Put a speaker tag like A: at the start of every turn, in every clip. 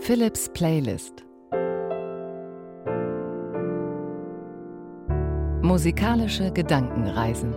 A: Philips Playlist. Musikalische Gedankenreisen.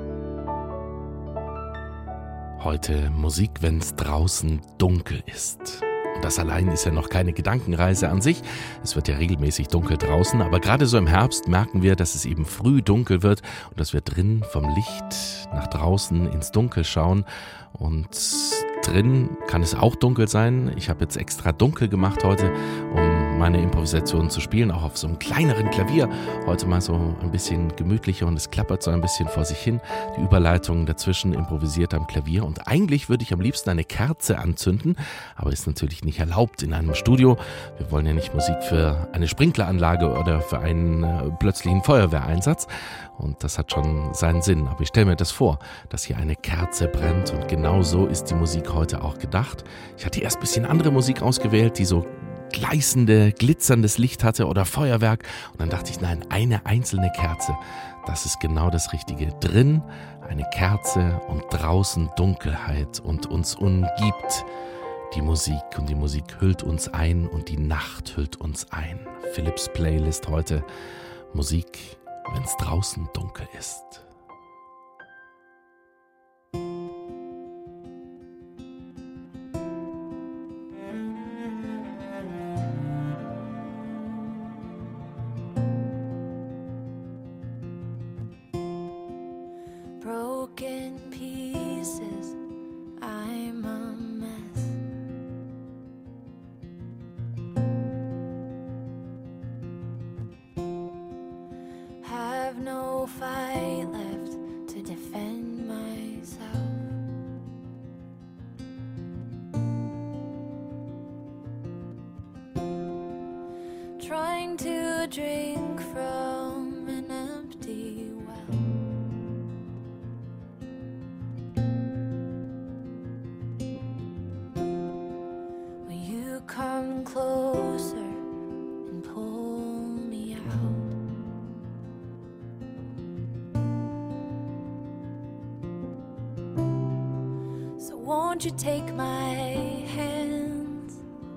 B: Heute Musik, wenn's draußen dunkel ist. Und das allein ist ja noch keine Gedankenreise an sich. Es wird ja regelmäßig dunkel draußen, aber gerade so im Herbst merken wir, dass es eben früh dunkel wird und dass wir drin vom Licht nach draußen ins Dunkel schauen. Und drin kann es auch dunkel sein. Ich habe jetzt extra dunkel gemacht heute, um meine Improvisationen zu spielen, auch auf so einem kleineren Klavier. Heute mal so ein bisschen gemütlicher und es klappert so ein bisschen vor sich hin. Die Überleitung dazwischen improvisiert am Klavier und eigentlich würde ich am liebsten eine Kerze anzünden, aber ist natürlich nicht erlaubt in einem Studio. Wir wollen ja nicht Musik für eine Sprinkleranlage oder für einen plötzlichen Feuerwehreinsatz und das hat schon seinen Sinn. Aber ich stelle mir das vor, dass hier eine Kerze brennt und genau so ist die Musik heute auch gedacht. Ich hatte erst ein bisschen andere Musik ausgewählt, die so gleißende, glitzerndes Licht hatte oder Feuerwerk. Und dann dachte ich, nein, eine einzelne Kerze, das ist genau das Richtige. Drin eine Kerze und draußen Dunkelheit und uns umgibt die Musik. Und die Musik hüllt uns ein und die Nacht hüllt uns ein. Philips Playlist heute, Musik, wenn's draußen dunkel ist.
C: Broken pieces, I'm a mess. Have no fight left to defend myself. Trying to drink from an empty well. Come closer and pull me out. So won't you take my hands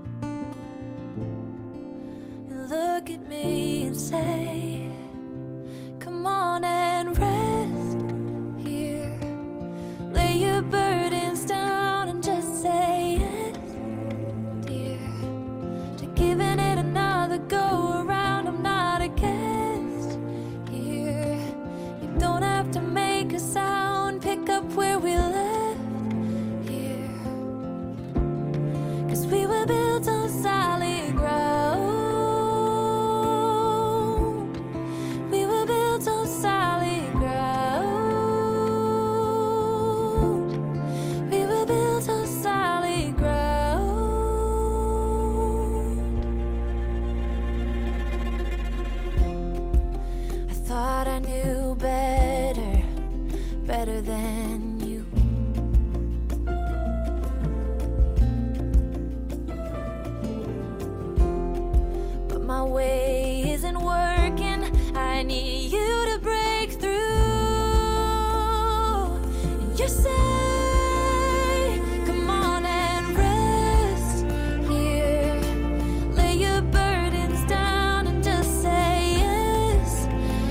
C: and look at me and say, come on and rest here. Lay your burdens down and just say yes. Giving it another go around, I'm not a guest here. You don't have to make a sound, pick up where we left here. 'Cause we were built on solid ground. We were built on solid ground. We were built on solid ground. Thought I knew better than you. But my way isn't working. I need you to break through. And you say, come on and rest here. Lay your burdens down and just say yes.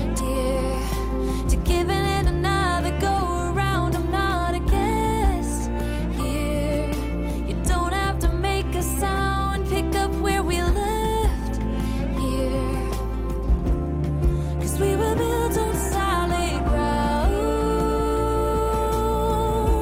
C: To giving it another go around, I'm not a guest here. You don't have to make a sound, pick up where we left here. 'Cause we were built on solid ground.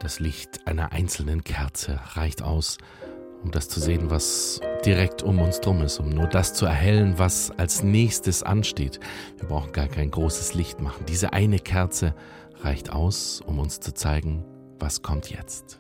B: Das Licht einer einzelnen Kerze reicht aus, um das zu sehen, was direkt um uns drum ist, um nur das zu erhellen, was als nächstes ansteht. Wir brauchen gar kein großes Licht machen. Diese eine Kerze reicht aus, um uns zu zeigen, was kommt jetzt.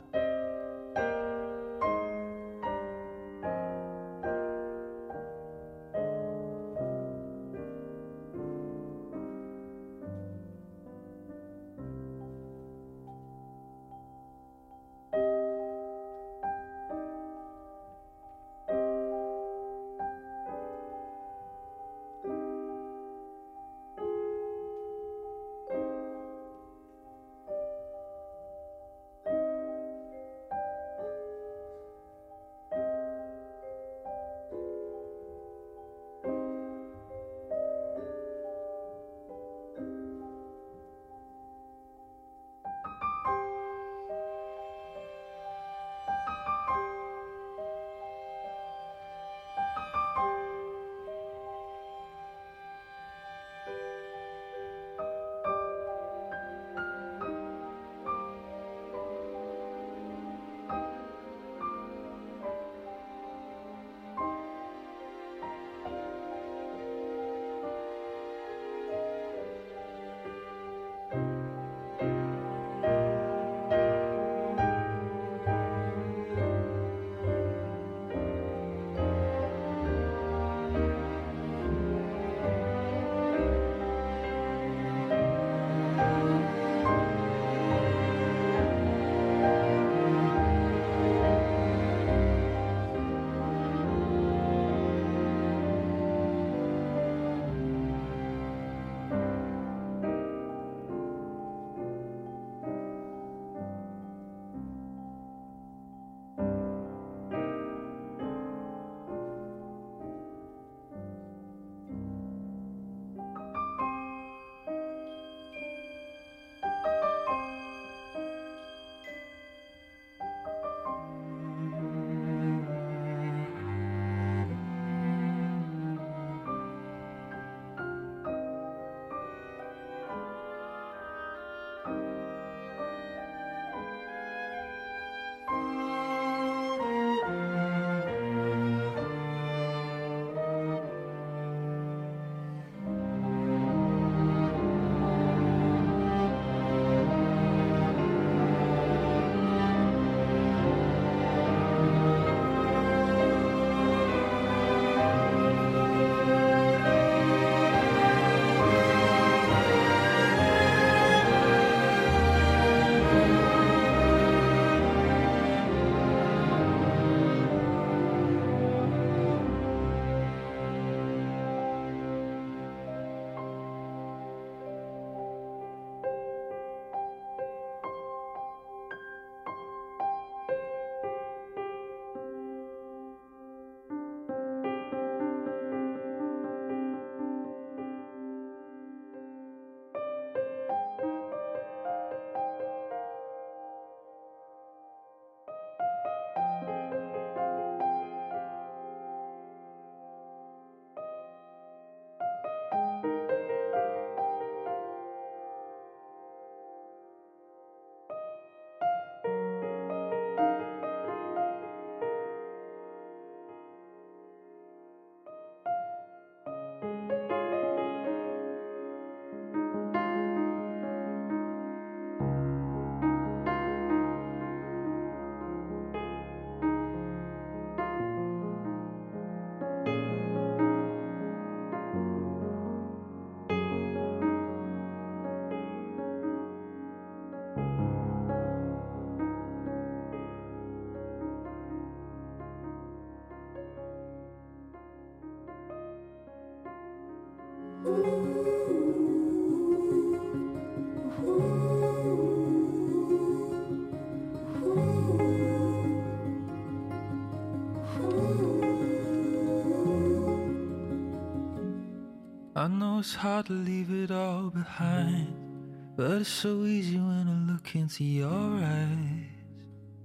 D: I know it's hard to leave it all behind, but it's so easy when I look into your eyes.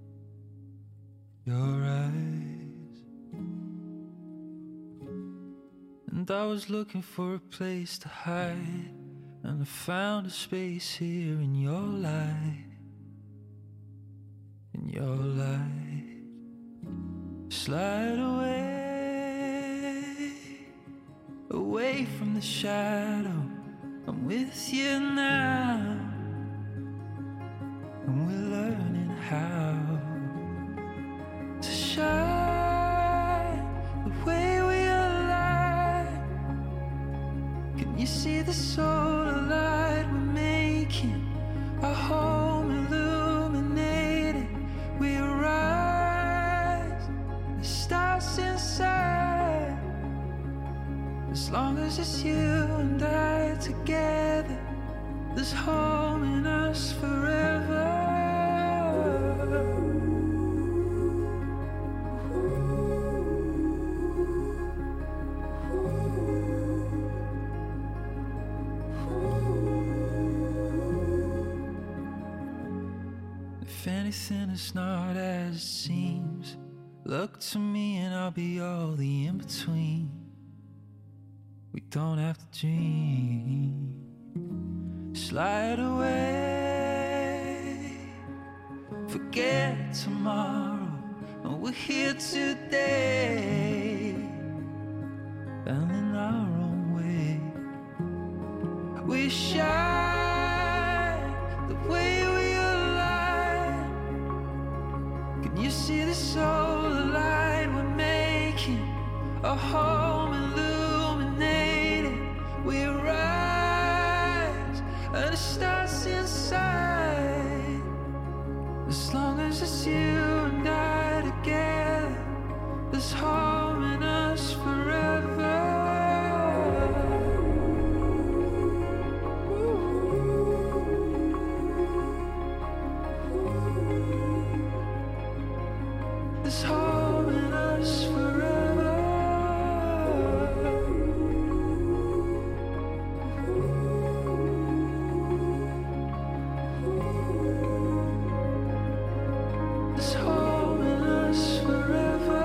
D: Your eyes. And I was looking for a place to hide, and I found a space here in your light. in your light. Slide away from the shadow. I'm with you now, and we're learning how to shine the way we align. Can you see the solar light we're making? Our home illuminated. We rise, the stars inside. As long as it's you and I together, there's home in us forever. If anything is not as it seems, look to me and I'll be all the in-between. We don't have to dream. Slide away, forget tomorrow, and we're here today, and in our own way. We shine the way we align. Can you see the solar light we're making? A home illuminated. We rise, and it starts inside. As long as it's you and I together, there's home in us forever. There's home in us forever. There's home in us forever.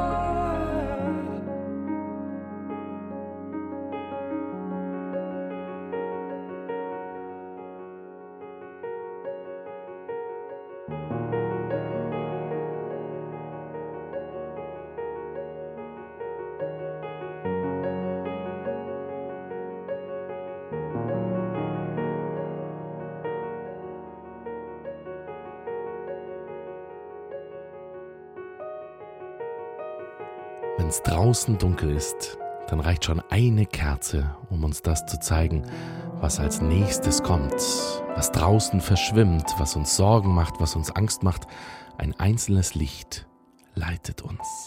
B: Wenn's draußen dunkel ist, dann reicht schon eine Kerze, um uns das zu zeigen, was als nächstes kommt, was draußen verschwimmt, was uns Sorgen macht, was uns Angst macht. Ein einzelnes Licht leitet uns.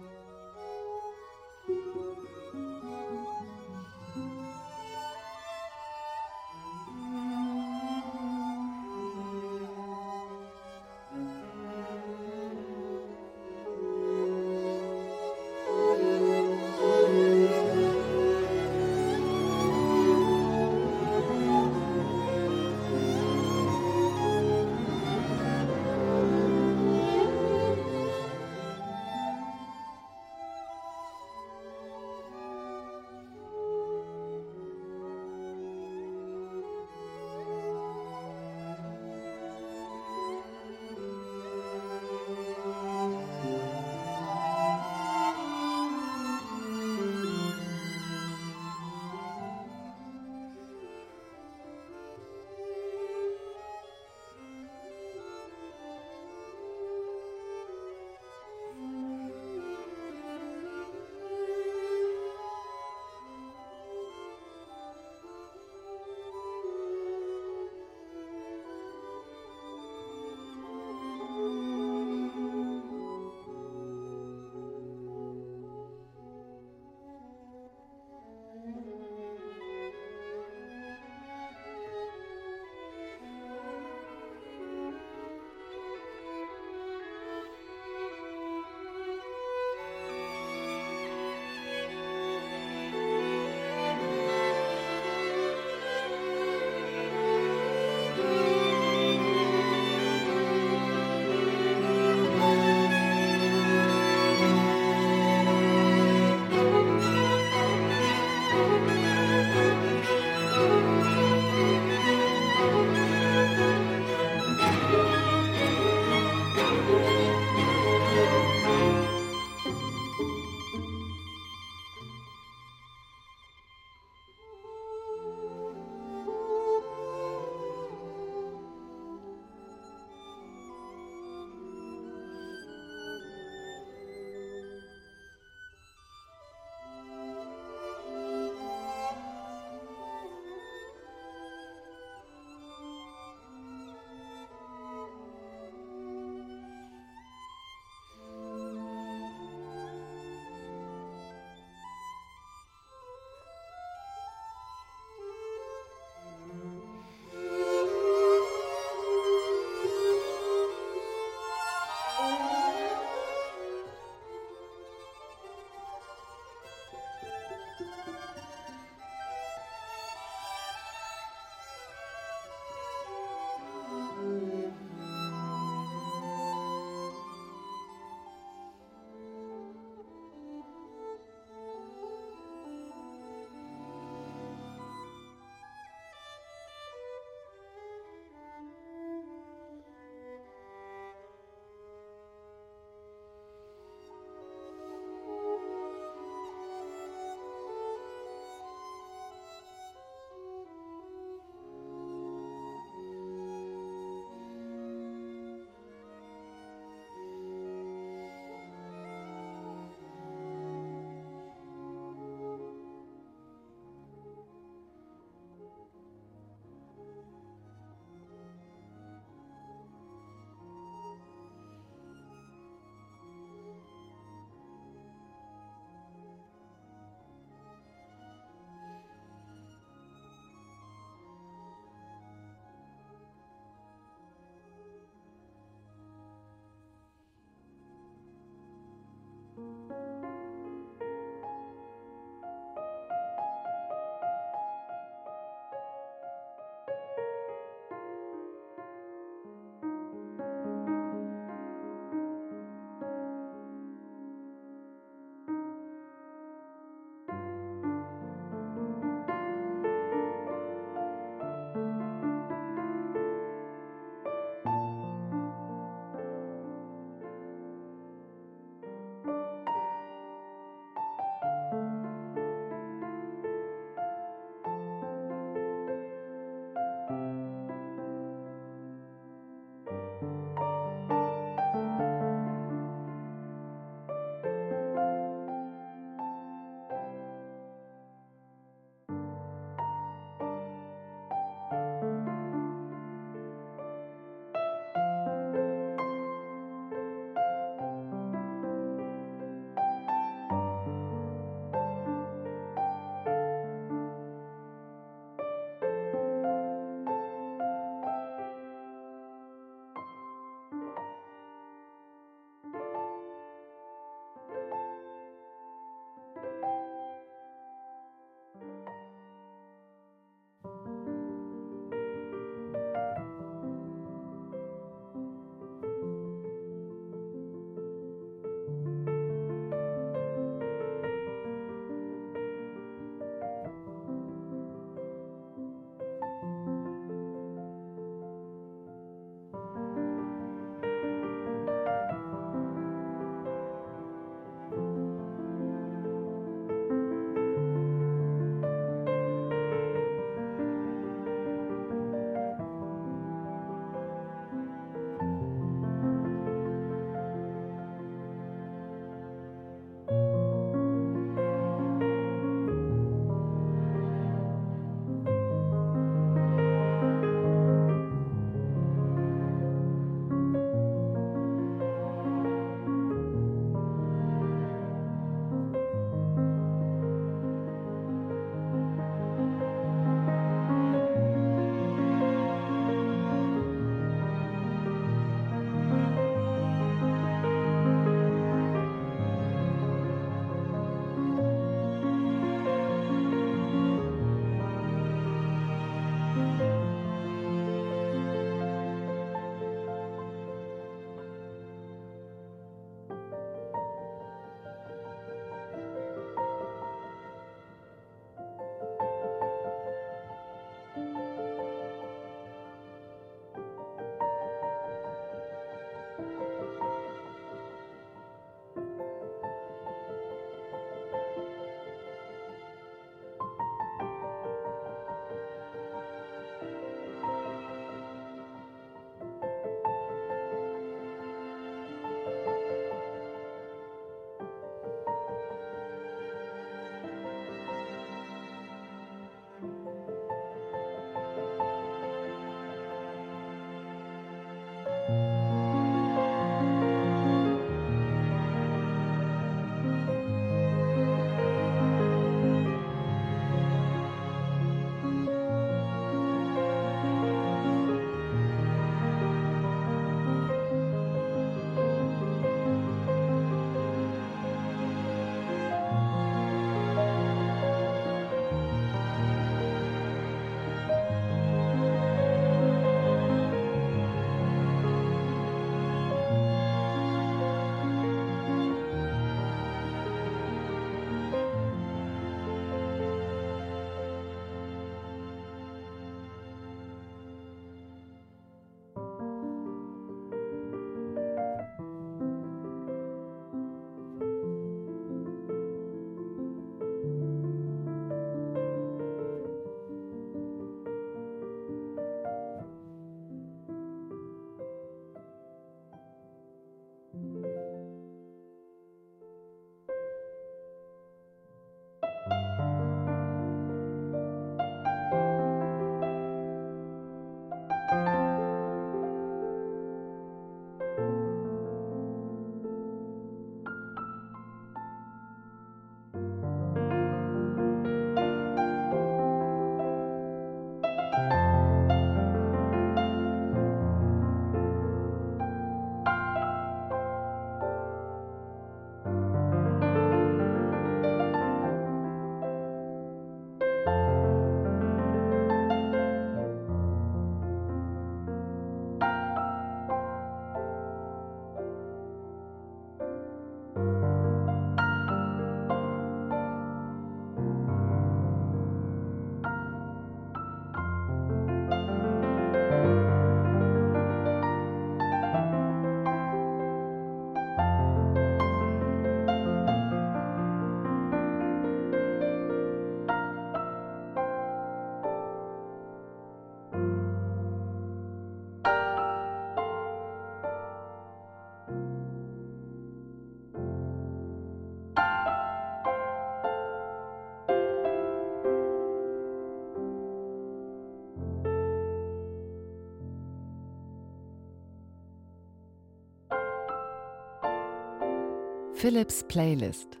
A: Philips Playlist.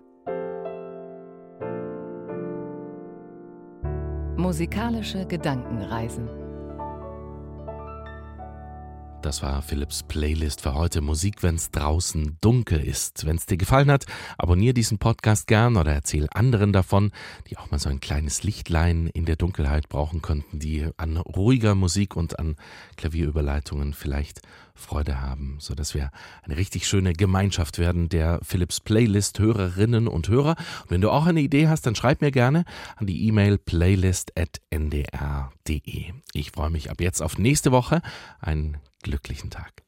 A: Musikalische Gedankenreisen.
B: Das war Philips Playlist für heute. Musik, wenn's draußen dunkel ist. Wenn's dir gefallen hat, abonniere diesen Podcast gern oder erzähl anderen davon, die auch mal so ein kleines Lichtlein in der Dunkelheit brauchen könnten, die an ruhiger Musik und an Klavierüberleitungen vielleicht Freude haben, sodass wir eine richtig schöne Gemeinschaft werden der Philips Playlist Hörerinnen und Hörer. Und wenn du auch eine Idee hast, dann schreib mir gerne an die E-Mail playlist@ndr.de. Ich freue mich ab jetzt auf nächste Woche. Einen glücklichen Tag.